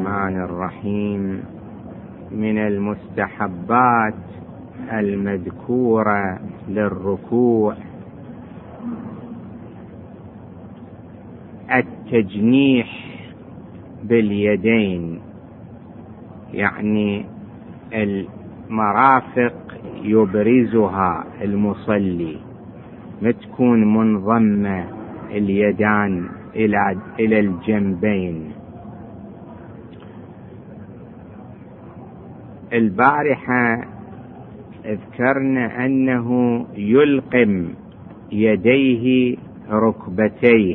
الرحمن الرحيم. من المستحبات المذكورة للركوع التجنيح باليدين، يعني المرافق يبرزها المصلي، ما تكون منضمة اليدان إلى الجنبين. البارحة ذكرنا أنه يلقم يديه ركبتيه.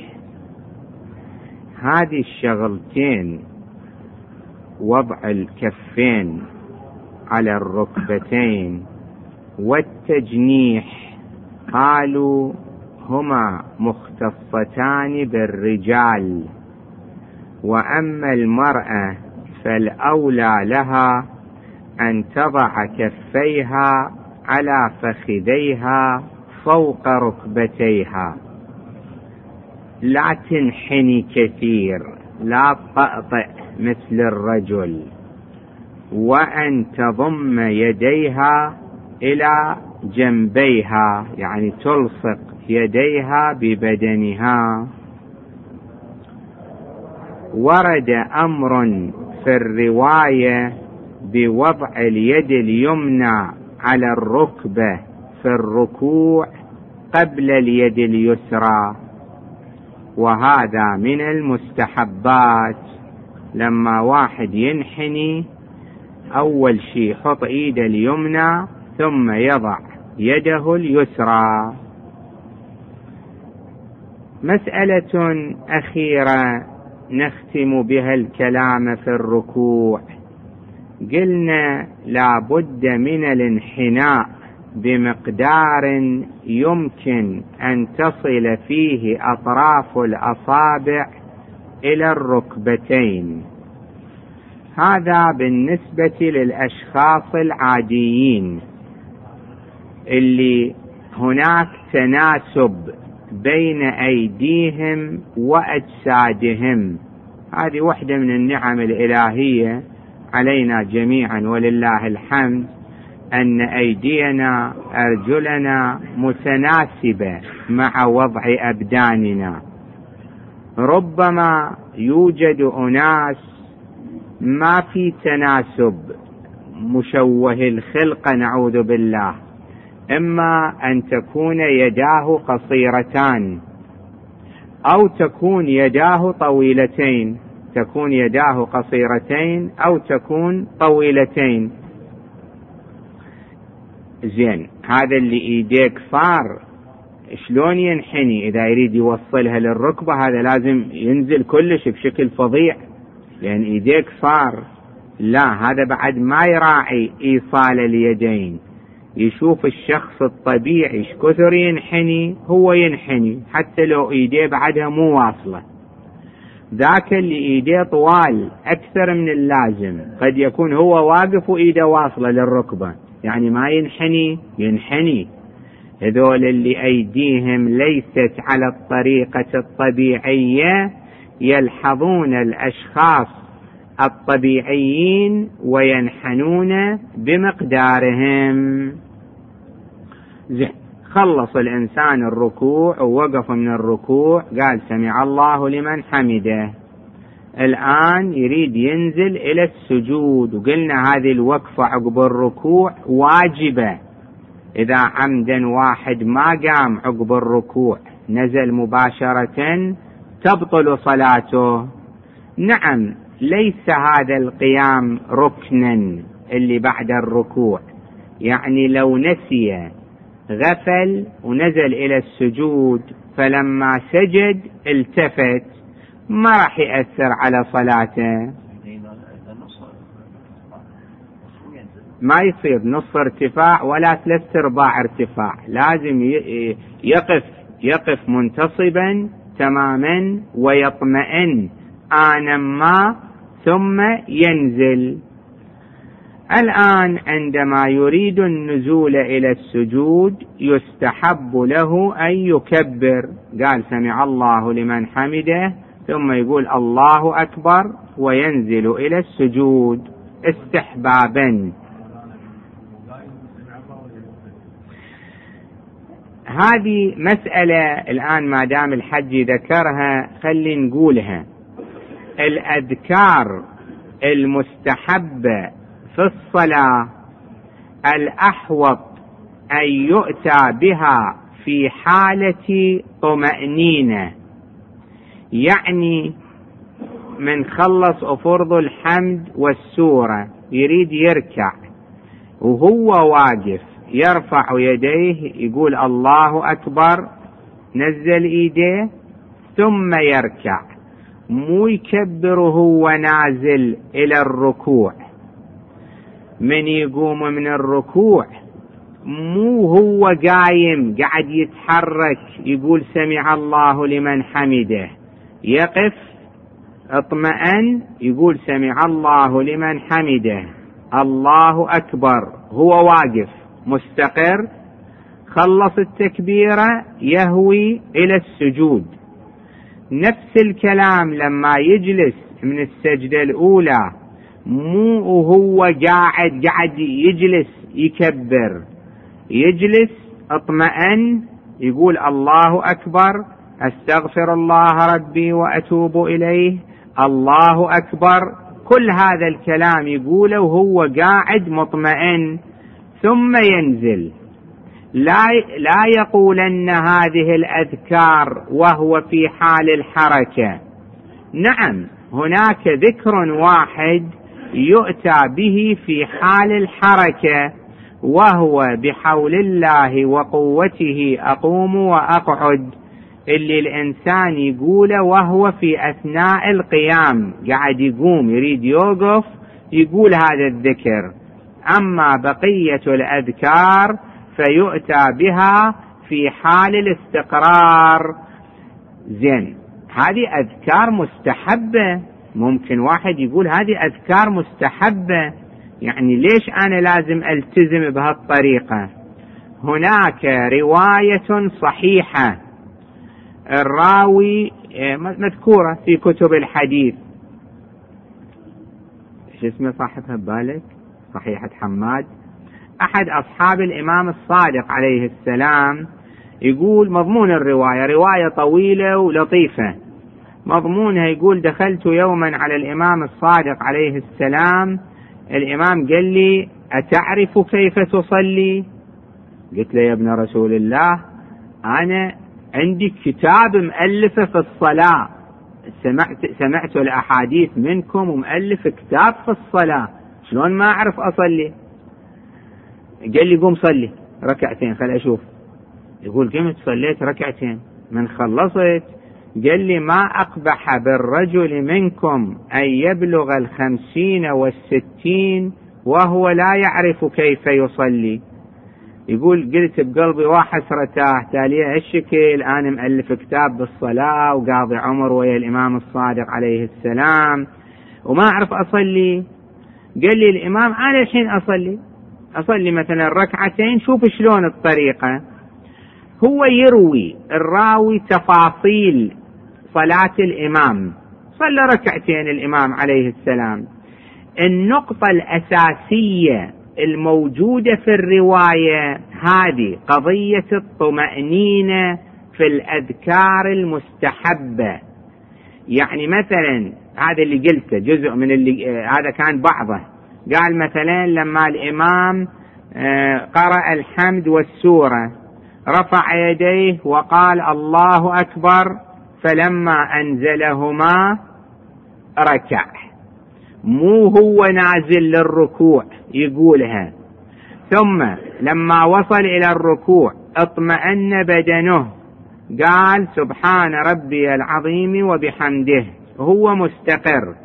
هذه الشغلتين، وضع الكفين على الركبتين والتجنيح، قالوا هما مختصتان بالرجال، وأما المرأة فالأولى لها أن تضع كفيها على فخذيها فوق ركبتيها، لا تنحني كثير، لا تطأطئ مثل الرجل، وأن تضم يديها إلى جنبيها، يعني تلصق يديها ببدنها. ورد أمر في الرواية بوضع اليد اليمنى على الركبة في الركوع قبل اليد اليسرى، وهذا من المستحبات. لما واحد ينحني أول شيء يحط إيده اليمنى ثم يضع يده اليسرى. مسألة أخيرة نختم بها الكلام في الركوع. قلنا لا بد من الانحناء بمقدار يمكن أن تصل فيه أطراف الأصابع إلى الركبتين. هذا بالنسبة للأشخاص العاديين اللي هناك تناسب بين أيديهم وأجسادهم. هذه واحدة من النعم الإلهية علينا جميعا ولله الحمد، أن أيدينا أرجلنا متناسبة مع وضع أبداننا. ربما يوجد أناس ما في تناسب، مشوه الخلق نعوذ بالله، إما أن تكون يداه قصيرتان أو تكون يداه طويلتين، تكون يداه قصيرتين أو تكون طويلتين. زين، هذا اللي ايديه قصار شلون ينحني؟ إذا يريد يوصلها للركبة هذا لازم ينزل كلش بشكل فظيع، لأن ايديه قصار. لا، هذا بعد ما يراعي إيصال اليدين. يشوف الشخص الطبيعي ايش كثر ينحني، هو ينحني حتى لو ايديه بعدها مو واصلة. ذاك اللي ايديه طوال اكثر من اللازم قد يكون هو واقف وايده واصلة للركبة، يعني ما ينحني. هذول اللي ايديهم ليست على الطريقة الطبيعية يلحظون الاشخاص الطبيعيين وينحنون بمقدارهم. زين، خلص الإنسان الركوع ووقف من الركوع، قال سمع الله لمن حمده. الآن يريد ينزل إلى السجود، وقلنا هذه الوقفة عقب الركوع واجبة. إذا عمدا واحد ما قام عقب الركوع نزل مباشرة تبطل صلاته. نعم، ليس هذا القيام ركنا اللي بعد الركوع، يعني لو نسي غفل ونزل إلى السجود فلما سجد التفت ما راح يأثر على صلاته. ما يصير نص ارتفاع ولا 3/4 ارتفاع، لازم يقف منتصبا تماما ويطمئن آنا ما ثم ينزل. الآن عندما يريد النزول إلى السجود يستحب له أن يكبر. قال سمع الله لمن حمده ثم يقول الله أكبر وينزل إلى السجود استحبابا. هذه مسألة الآن ما دام الحج ذكرها خلي نقولها. الأذكار المستحبة في الصلاة الأحوط أن يؤتى بها في حالة طمأنينة، يعني من خلص أفرض الحمد والسورة يريد يركع وهو واقف يرفع يديه يقول الله أكبر، نزل إيديه ثم يركع، مو يكبر هو نازل إلى الركوع. من يقوم من الركوع مو هو قايم قاعد يتحرك يقول سمع الله لمن حمده، يقف اطمئن يقول سمع الله لمن حمده الله أكبر، هو واقف مستقر، خلص التكبيرة يهوي إلى السجود. نفس الكلام لما يجلس من السجدة الأولى مو هو قاعد يجلس يكبر، يجلس اطمئن يقول الله أكبر، أستغفر الله ربي وأتوب إليه، الله أكبر، كل هذا الكلام يقوله وهو قاعد مطمئن، ثم ينزل. لا يقولن هذه الأذكار وهو في حال الحركة. نعم هناك ذكر واحد يؤتى به في حال الحركة، وهو بحول الله وقوته أقوم وأقعد، اللي الإنسان يقوله وهو في أثناء القيام، قاعد يقوم يريد يوقف يقول هذا الذكر. أما بقية الأذكار فيؤتى بها في حال الاستقرار. زين، هذه أذكار مستحبة. ممكن واحد يقول هذه أذكار مستحبة، يعني ليش أنا لازم ألتزم بهالطريقة؟ هناك رواية صحيحة الراوي مذكورة في كتب الحديث، شو اسمه صاحبها ببالك؟ صحيحة حماد، أحد أصحاب الإمام الصادق عليه السلام، يقول مضمون الرواية رواية طويلة ولطيفة، مضمونها يقول دخلت يوما على الإمام الصادق عليه السلام، الإمام قال لي أتعرف كيف تصلي؟ قلت له يا ابن رسول الله أنا عندي كتاب مؤلفه في الصلاة، سمعت الأحاديث منكم ومؤلف كتاب في الصلاة، شلون ما أعرف أصلي؟ قال لي قوم صلي ركعتين خل أشوف. يقول قمت صليت ركعتين، من خلصت قال لي ما أقبح بالرجل منكم أن يبلغ 50 و60 وهو لا يعرف كيف يصلي. يقول قلت بقلبي وحسرته تالية الشكل، أنا مؤلف كتاب بالصلاة وقاضي عمر ويا الإمام الصادق عليه السلام وما أعرف أصلي. قال لي الإمام أنا الحين أصلي مثلا ركعتين، شوف شلون الطريقة. هو يروي الراوي تفاصيل صلاة الإمام، صلى ركعتين الإمام عليه السلام. النقطة الأساسية الموجودة في الرواية هذه قضية الطمأنينة في الأذكار المستحبة. يعني مثلا هذا اللي قلته جزء من اللي هذا كان بعضه، قال مثلا لما الإمام قرأ الحمد والسورة رفع يديه وقال الله أكبر، فلما أنزلهما ركع، مو هو نازل للركوع يقولها. ثم لما وصل إلى الركوع اطمأن بدنه، قال سبحان ربي العظيم وبحمده، هو مستقر.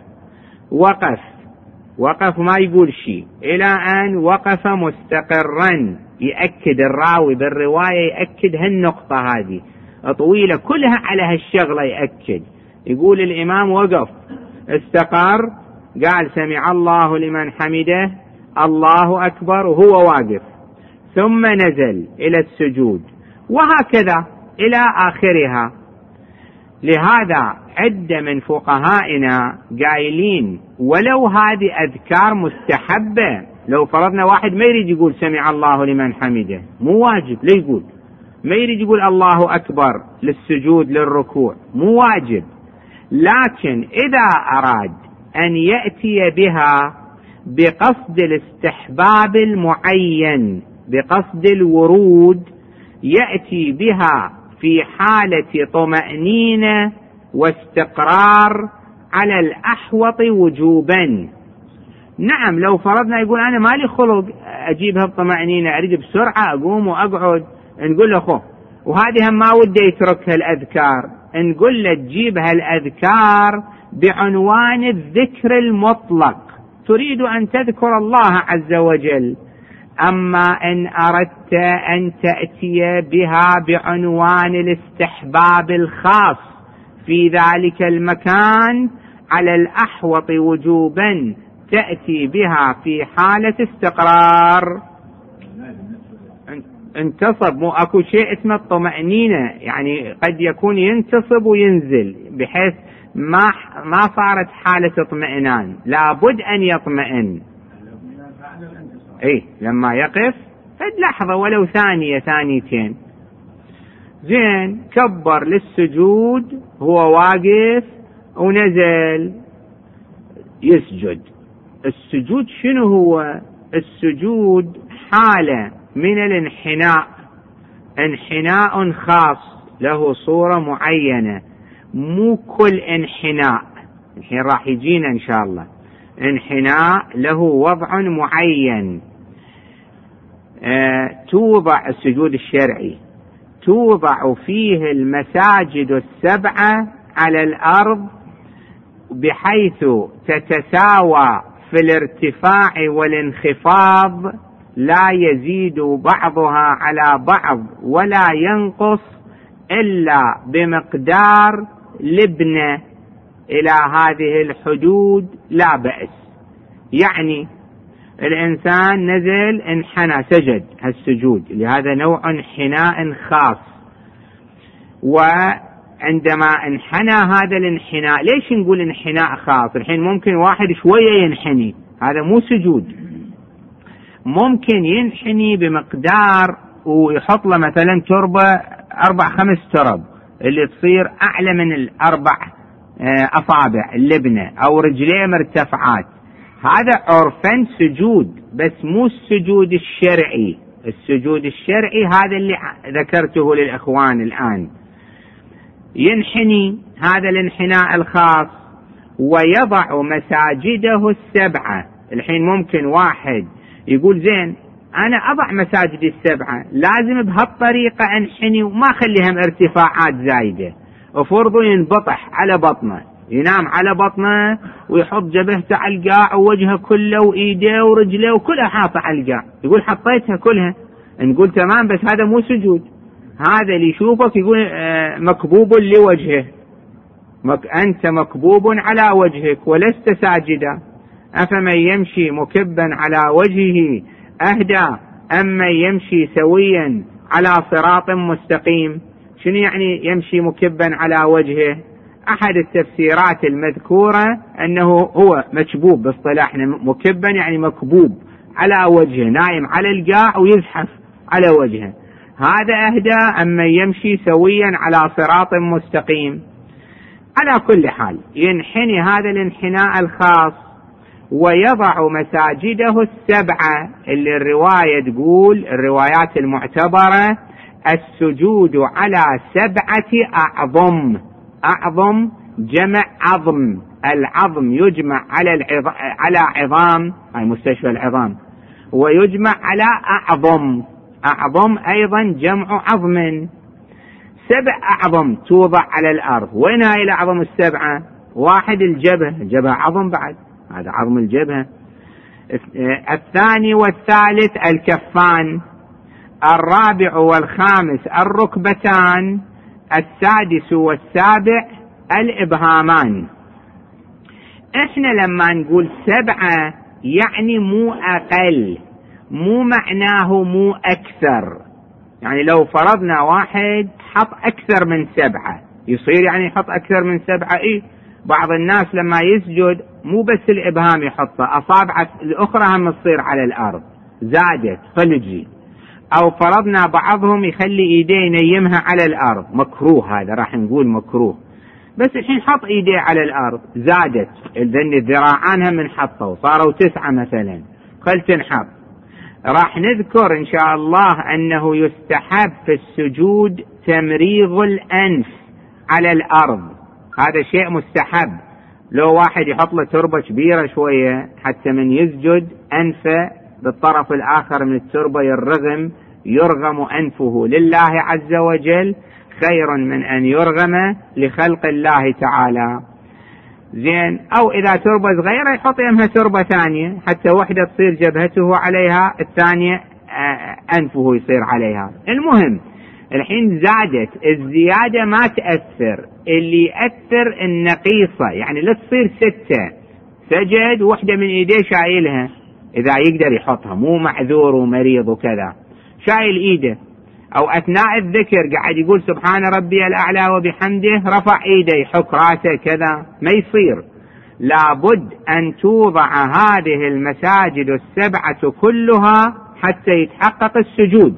وقف ما يقول شيء إلى أن وقف مستقرا. يأكد الراوي بالرواية يأكد هالنقطة هذه طويلة كلها على هالشغلة، يأكد يقول الإمام وقف استقر، قال سمع الله لمن حمده الله أكبر وهو واقف، ثم نزل إلى السجود، وهكذا إلى آخرها. لهذا عدة من فقهائنا قايلين ولو هذه أذكار مستحبة، لو فرضنا واحد ما يريد يقول سمع الله لمن حمده، مو واجب، ليه يقول؟ ما يريد يقول الله أكبر للسجود للركوع، مو واجب، لكن إذا أراد أن يأتي بها بقصد الاستحباب المعين، بقصد الورود، يأتي بها في حالة طمأنينة واستقرار على الأحوط وجوبا. نعم، لو فرضنا يقول أنا مالي خلق أجيبها بطمأنينة، أريد بسرعة أقوم وأقعد، نقول له خو وهذه هم ما وده يتركها الأذكار، نقول له تجيبها الأذكار بعنوان الذكر المطلق، تريد أن تذكر الله عز وجل. أما إن أردت أن تأتي بها بعنوان الاستحباب الخاص في ذلك المكان على الأحوط وجوبا، تأتي بها في حالة استقرار. انتصب، مو أكو شيء اسمه الطمأنينة، يعني قد يكون ينتصب وينزل بحيث ما صارت حالة اطمئنان، لابد أن يطمئن. لما يقف قد لحظة ولو ثانية ثانيتين. زين، كبر للسجود، هو واقف ونزل يسجد. السجود شنو هو؟ السجود حالة من الانحناء، انحناء خاص له صورة معينة، مو كل انحناء، الحين راح يجينا إن شاء الله. انحناء له وضع معين. توضع السجود الشرعي، توضع فيه المساجد السبعة على الأرض بحيث تتساوى في الارتفاع والانخفاض، لا يزيد بعضها على بعض ولا ينقص إلا بمقدار لبنة، إلى هذه الحدود لا بأس. يعني الإنسان نزل انحنى سجد، هالسجود لهذا نوع انحناء خاص. وعندما انحنى هذا الانحناء، ليش نقول انحناء خاص؟ الحين ممكن واحد شوية ينحني، هذا مو سجود. ممكن ينحني بمقدار ويحط له مثلا تربة 4-5 ترب اللي تصير أعلى من 4 أصابع اللبنة، أو رجليه مرتفعات، هذا عرفا سجود، بس مو السجود الشرعي. السجود الشرعي هذا اللي ذكرته للإخوان الآن. ينحني هذا الانحناء الخاص ويضع مساجده السبعة. الحين ممكن واحد يقول زين أنا أضع مساجد السبعة، لازم بهالطريقة أنحني وما خليهم ارتفاعات زايدة. وفرضوا ينبطح على بطنه، ينام على بطنه ويحط جبهته على القاع ووجهه كله وإيديه ورجله وكلها حاطة على القاع، يقول حطيتها كلها، نقول تمام، بس هذا مو سجود. هذا اللي يشوفك يقول مكبوب لوجهه، أنت مكبوب على وجهك ولست ساجدا. أفمن يمشي مكبا على وجهه أهدى أما يمشي سويا على صراط مستقيم. شنو يعني يمشي مكبا على وجهه؟ أحد التفسيرات المذكورة أنه هو مكبوب، باصطلاحنا مكبا يعني مكبوب على وجهه، نايم على القاع ويزحف على وجهه، هذا أهدى أما يمشي سويا على صراط مستقيم. على كل حال ينحني هذا الانحناء الخاص ويضع مساجده السبعة، اللي الرواية تقول، الروايات المعتبرة، السجود على 7 أعظم. أعظم جمع عظم، العظم يجمع على عظام، أي مستشفى العظام، ويجمع على أعظم. أعظم أيضا جمع عظم. 7 أعظم توضع على الأرض. وين هاي الأعظم السبعة؟ واحد الجبهة عظم بعد، هذا عظم الجبهة. الثاني والثالث الكفان، الرابع والخامس الركبتان، السادس والسابع الإبهامان. احنا لما نقول 7 يعني مو أقل، مو معناه مو أكثر. يعني لو فرضنا واحد حط أكثر من 7 يصير يعني يحط أكثر من 7. بعض الناس لما يسجد مو بس الإبهام يحطه، أصابعه الأخرى هم تصير على الأرض زادت فنجي. أو فرضنا بعضهم يخلي إيديه ينيمها على الأرض، مكروه هذا، راح نقول مكروه. بس الحين حط إيديه على الأرض زادت، إذن الذراعان هم نحطه صاروا 9 مثلا، خل تنحط. راح نذكر إن شاء الله أنه يستحب في السجود تمريغ الأنف على الأرض، هذا شيء مستحب. لو واحد يحط له تربة كبيرة شوية حتى من يسجد أنفه بالطرف الآخر من التربة يرغم أنفه لله عز وجل خير من أن يرغم لخلق الله تعالى. زين. أو إذا تربة صغيرة يحط يمها تربة ثانية حتى واحدة تصير جبهته عليها، الثانية أنفه يصير عليها. المهم الحين زادت، الزيادة ما تأثر، اللي يأثر النقيصة، يعني لا تصير 6 سجد واحدة من إيديه شايلها، إذا يقدر يحطها مو معذور ومريض وكذا، شايل إيده، أو أثناء الذكر قاعد يقول سبحان ربي الأعلى وبحمده رفع إيده يحك راسه كذا، ما يصير. لابد أن توضع هذه المساجد 7 كلها حتى يتحقق السجود.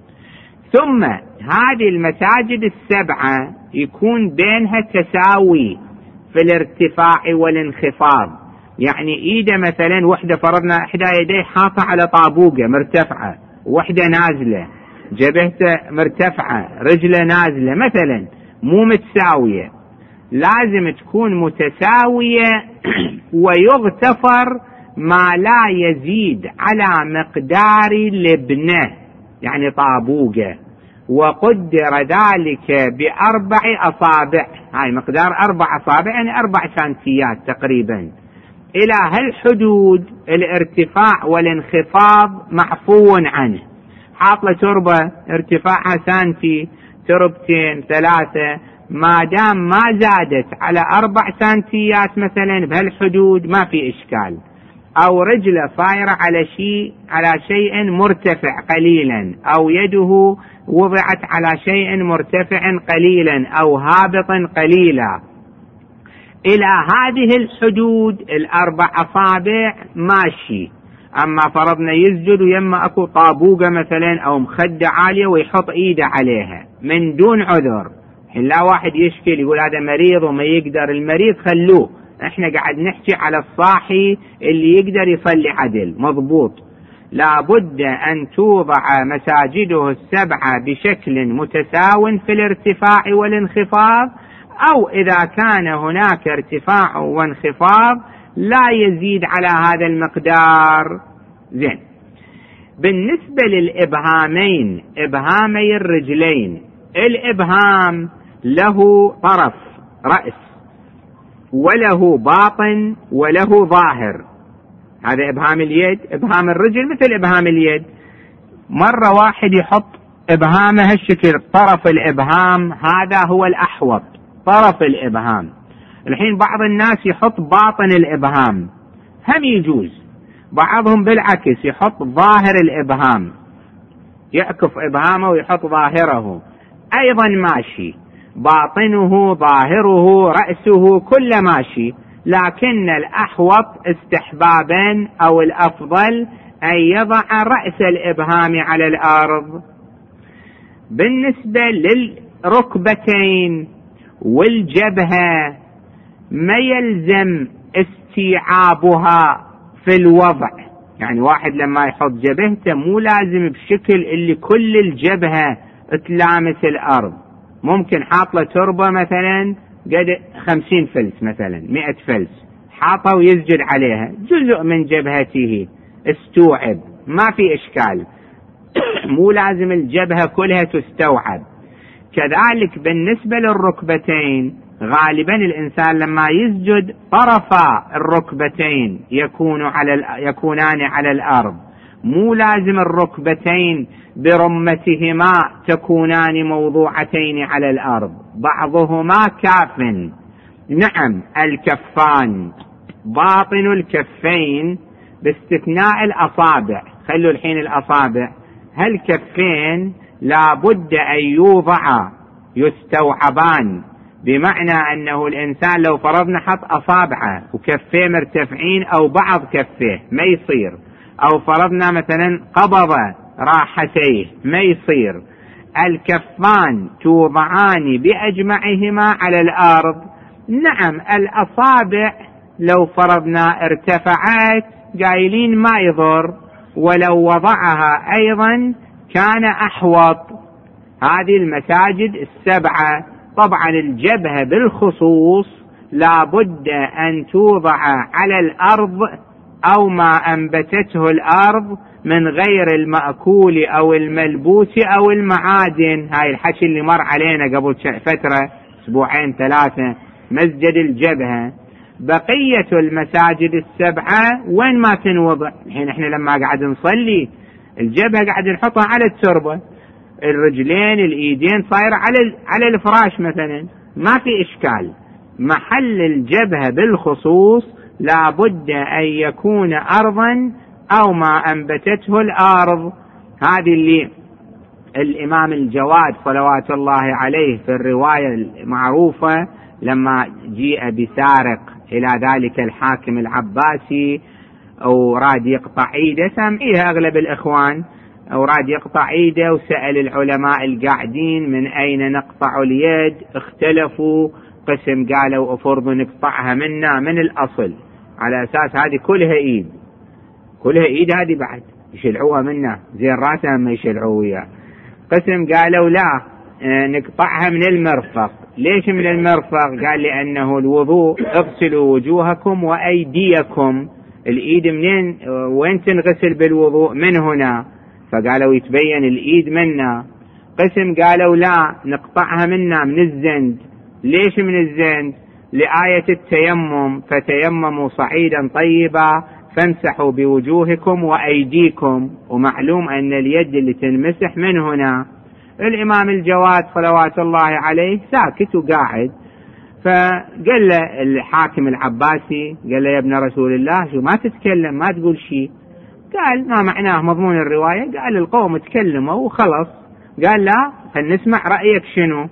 ثم هذه المساجد 7 يكون بينها تساوي في الارتفاع والانخفاض، يعني إيده مثلا وحدة فرضنا إحدى يديه حاطة على طابوقة مرتفعة، وحدة نازلة، جبهته مرتفعة، رجله نازلة مثلا، مو متساوية، لازم تكون متساوية. ويغتفر ما لا يزيد على مقدار لبنة، يعني طابوقة، وقدر ذلك ب4 أصابع، هاي مقدار 4 أصابع يعني 4 سنتيات تقريبا. إلى هالحدود الارتفاع والانخفاض معفو عنه. حاطله تربة ارتفاعها سنتي، تربتين 3، ما دام ما زادت على 4 سنتيات مثلا بهالحدود ما في إشكال. أو رجله صايرة على شيء مرتفع قليلا، أو يده وضعت على شيء مرتفع قليلا أو هابط قليلا، إلى هذه الحدود 4 أصابع ماشي. أما فرضنا يسجد ويما أكو طابوقة مثلا أو مخدة عالية ويحط إيده عليها من دون عذر، لا واحد يشكل يقول هذا مريض وما يقدر، المريض خلوه، احنا قاعد نحكي على الصاحي اللي يقدر يصلي عدل مضبوط. لابد أن توضع مساجده 7 بشكل متساو في الارتفاع والانخفاض، أو إذا كان هناك ارتفاع وانخفاض لا يزيد على هذا المقدار. زين. بالنسبة للإبهامين، إبهامي الرجلين، الإبهام له طرف رأس وله باطن وله ظاهر، هذا إبهام اليد. إبهام الرجل مثل إبهام اليد، مرة واحد يحط إبهامه هالشكل، طرف الإبهام هذا هو الأحوط، طرف الإبهام. الحين بعض الناس يحط باطن الإبهام، هم يجوز. بعضهم بالعكس يحط ظاهر الإبهام، يعكف إبهامه ويحط ظاهره، أيضا ماشي، باطنه ظاهره رأسه كله ماشي، لكن الأحوط استحبابا أو الأفضل أن يضع رأس الإبهام على الأرض. بالنسبة للركبتين والجبهة ما يلزم استيعابها في الوضع، يعني واحد لما يحط جبهته مو لازم بشكل اللي كل الجبهة تلامس الأرض، ممكن حاط له تربة مثلا قد 50 فلس مثلا 100 فلس حاطه ويسجد عليها، جزء من جبهته استوعب، ما في إشكال. مو لازم الجبهة كلها تستوعب. كذلك بالنسبة للركبتين، غالبا الإنسان لما يسجد طرفا الركبتين يكونان على الأرض، مو لازم الركبتين برمتهما تكونان موضوعتين على الأرض، بعضهما كاف. نعم، الكفان، باطن الكفين باستثناء الأصابع، خلوا الحين الأصابع، هالكفين لابد أن يوضع يستوعبان بمعنى أنه الإنسان لو فرضنا حط أصابعه وكفيه مرتفعين أو بعض كفيه ما يصير، أو فرضنا مثلا قبض راحتيه ما يصير. الكفان توضعان بأجمعهما على الأرض. نعم الأصابع لو فرضنا ارتفعت قايلين ما يضر، ولو وضعها أيضا كان أحوط. هذه المساجد السبعة. طبعا الجبهة بالخصوص لا بد أن توضع على الأرض أو ما أنبتته الأرض من غير المأكول أو الملبوس أو المعادن. هاي الحكي اللي مر علينا قبل فترة أسبوعين ثلاثة، مسجد الجبهة. بقية المساجد السبعة وين ما تنوضع. الحين احنا لما قاعد نصلي الجبهة قاعد نحطها على التربة، الرجلين الإيدين صايرة على الفراش مثلا، ما في إشكال. محل الجبهة بالخصوص لا بد أن يكون أرضا أو ما أنبتته الأرض. هذه اللي الإمام الجواد صلوات الله عليه في الرواية المعروفة لما جيء بسارق إلى ذلك الحاكم العباسي أو راد يقطع ايده، سامعيها أغلب الإخوان، أو راد يقطع ايده وسأل العلماء القاعدين من أين نقطع اليد، اختلفوا. قسم قالوا أفرض نقطعها منا من الأصل على أساس هذه كلها ايد، كلها ايد هذه بعد يشلعوها منا زين راسها ما يشلعوه وياه. قسم قالوا لا نقطعها من المرفق. ليش من المرفق؟ قال لأنه الوضوء اغسلوا وجوهكم وأيديكم. الإيد منين وين تنغسل بالوضوء؟ من هنا. فقالوا يتبين الإيد منا. قسم قالوا لا نقطعها منا من الزند. ليش من الزند؟ لآية التيمم فتيمموا صعيدا طيبا فامسحوا بوجوهكم وأيديكم، ومعلوم أن اليد اللي تنمسح من هنا. الإمام الجواد صلوات الله عليه ساكت وقاعد، فقال له الحاكم العباسي قال له يا ابن رسول الله شو ما تتكلم ما تقول شيء؟ قال ما معناه مضمون الرواية؟ قال القوم تكلموا وخلص. قال لا فلنسمع رأيك شنو.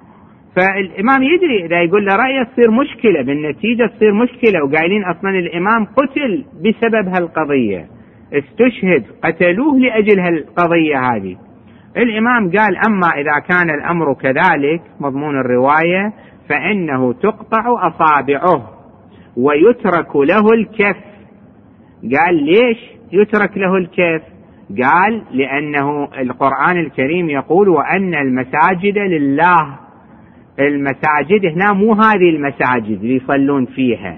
فالإمام يدري إذا يقول له رأيه تصير مشكلة، بالنتيجة تصير مشكلة، وقايلين أصلا الإمام قتل بسبب هالقضية، استشهد قتلوه لأجل هالقضية هذه. الإمام قال أما إذا كان الأمر كذلك مضمون الرواية فإنه تقطع أصابعه ويترك له الكف. قال ليش يترك له الكف؟ قال لأنه القرآن الكريم يقول وأن المساجد لله. المساجد هنا مو هذه المساجد اللي يصلون فيها،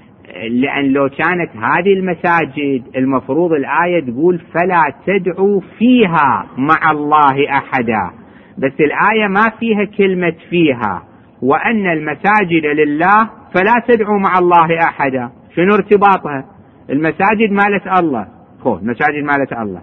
لأن لو كانت هذه المساجد المفروض الآية تقول فلا تدعوا فيها مع الله أحدا، بس الآية ما فيها كلمة فيها. وأن المساجد لله فلا تدعوا مع الله أحدا. شنو ارتباطها؟ المساجد مالت الله، المساجد مالت الله،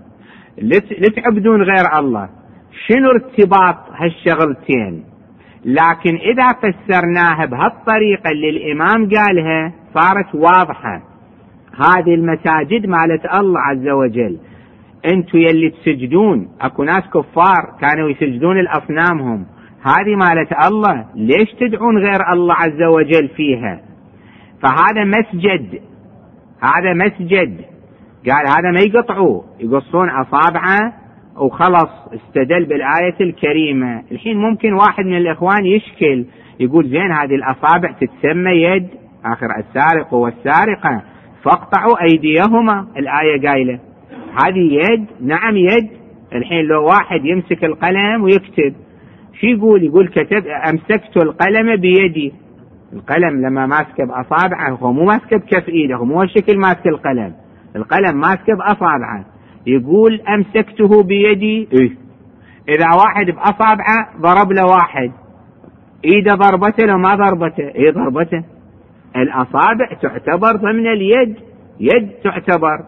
لتعبدون غير الله. شنو ارتباط هالشغلتين؟ لكن إذا فسرناها بهالطريقة اللي الإمام قالها صارت واضحة. هذه المساجد مالت الله عز وجل. انتوا يلي تسجدون، اكو ناس كفار كانوا يسجدون الأصنامهم، هذه مالت الله، ليش تدعون غير الله عز وجل فيها؟ فهذا مسجد، هذا مسجد. قال هذا ما يقطعوه، يقصون أصابعه وخلص. استدل بالآية الكريمة. الحين ممكن واحد من الإخوان يشكل يقول زين هذه الأصابع تتسمى يد، آخر السارق والسارقة فاقطعوا أيديهما، الآية قايلة هذه يد. نعم يد. الحين لو واحد يمسك القلم ويكتب شو يقول؟ يقول كتب أمسكت القلم بيدي. القلم لما ماسكه بأصابعه هو مو ماسكه بكف إيده، هو مو الشكل ماسك القلم، القلم ماسكه بأصابعه. يقول أمسكته بيدي. إذا واحد بأصابعه ضرب له واحد، إيده ضربته لو ما ضربته؟ ضربته. الأصابع تعتبر ضمن اليد، يد تعتبر.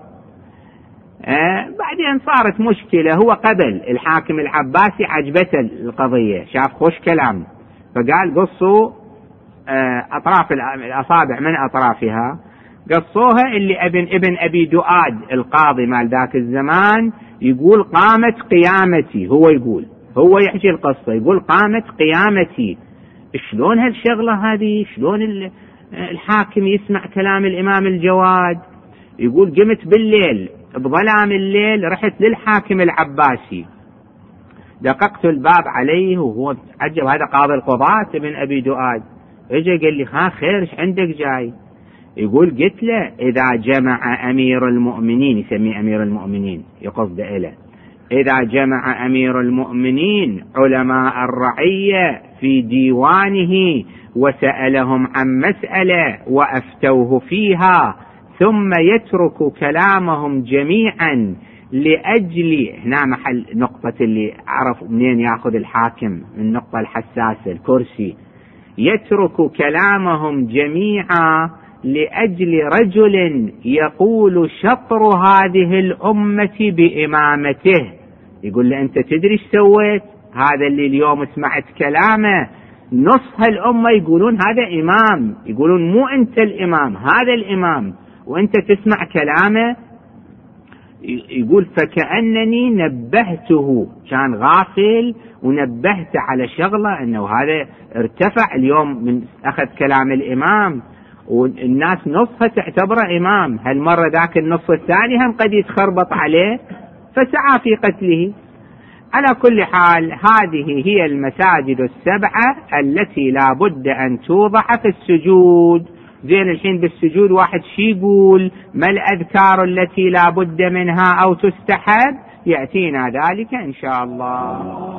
بعدين صارت مشكلة. هو قبل الحاكم العباسي عجبته القضية، شاف خوش كلام، فقال قصوا أطراف الأصابع من أطرافها. قصوها اللي ابن أبي دؤاد القاضي مال ذاك الزمان يقول قامت قيامتي. هو يقول، هو يحكي القصة، يقول قامت قيامتي شلون هالشغلة هذه؟ شلون الحاكم يسمع كلام الإمام الجواد؟ يقول قمت بالليل بظلام الليل رحت للحاكم العباسي، دققت الباب عليه وهو عجب، هذا قاضي القضاة ابن أبي دؤاد. اجى قال لي ها خير ايش عندك جاي؟ يقول قلت له إذا جمع أمير المؤمنين، يسميه أمير المؤمنين يقصد إله، إذا جمع أمير المؤمنين علماء الرعية في ديوانه وسألهم عن مسألة وأفتوه فيها ثم يترك كلامهم جميعا لأجل، هنا محل نقطة اللي عرف منين يأخذ الحاكم، النقطة الحساسة الكرسي، يترك كلامهم جميعا لأجل رجل يقول شطر هذه الأمة بإمامته. يقول له أنت تدري ايش سويت؟ هذا اللي اليوم سمعت كلامه نصف الأمة يقولون هذا إمام، يقولون مو أنت الإمام، هذا الإمام، وأنت تسمع كلامه. يقول فكأنني نبهته، كان غافل ونبهت على شغلة أنه هذا ارتفع اليوم من أخذ كلام الإمام، والناس نصها تعتبره إمام، هالمرة ذاك النص الثاني هم قد يتخربط عليه، فسعى في قتله. على كل حال هذه هي المساجد السبعة التي لا بد أن توضع في السجود. زين الحين بالسجود واحد شي يقول ما الأذكار التي لا بد منها أو تستحب؟ يأتينا ذلك إن شاء الله.